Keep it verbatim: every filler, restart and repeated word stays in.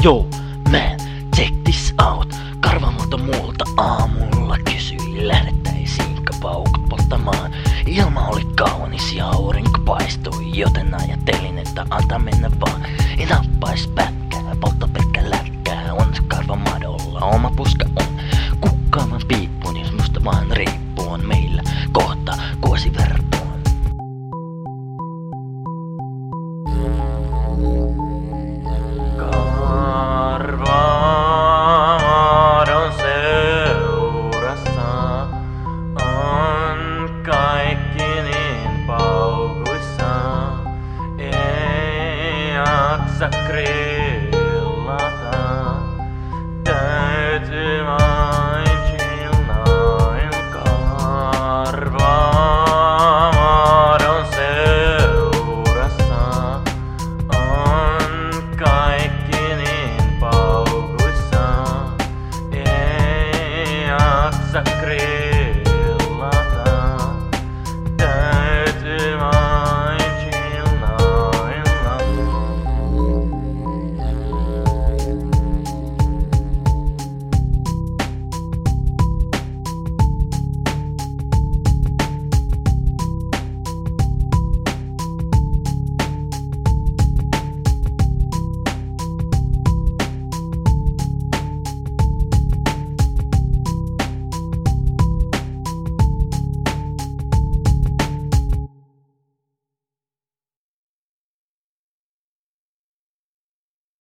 Yo, man, check this out. Karvamalta muulta aamulla kysyi, lähdettäisiinkö paukut polttamaan. Ilma oli kaunis ja aurinko paistoi, joten ajattelin, että anta mennä vaan. Ei nappais pätkää, poltta pelkkä läkkää, on karvamadolla oma puska on. Kukkaavan piippuun, jos musta vaan riippuu, on meillä kohta kuosi verpoon. Karvamadon seurassa on kaikki niin paukuissa, ei jaksa kriisiä.